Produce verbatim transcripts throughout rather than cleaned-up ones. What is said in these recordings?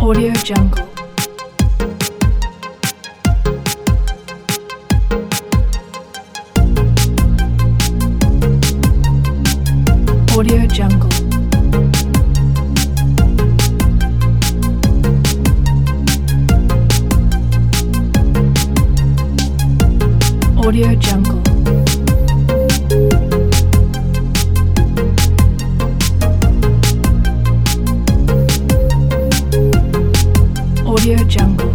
Audio Jungle. Audio Jungle. Audio Jungle. Audio Jungle.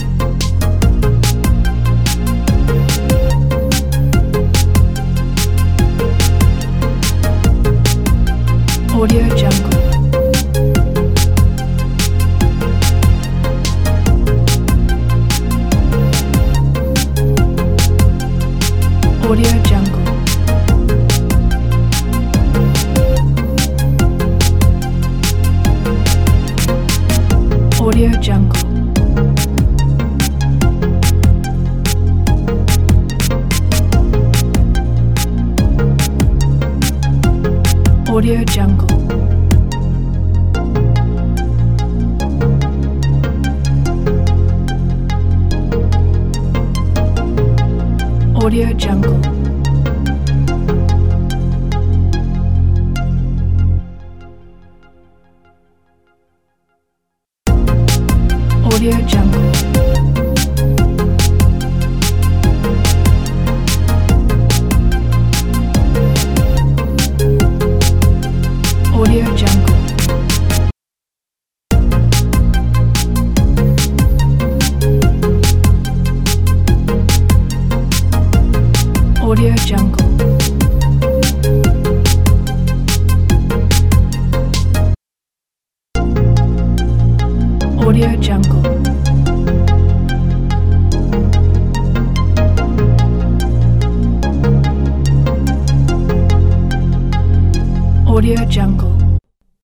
Audio Jungle. Audio Jungle. Audio Jungle. Audio Jungle. Audio Jungle. Audio Jungle. Audio Jungle. Audio Jungle. Audio Jungle. Audio Jungle.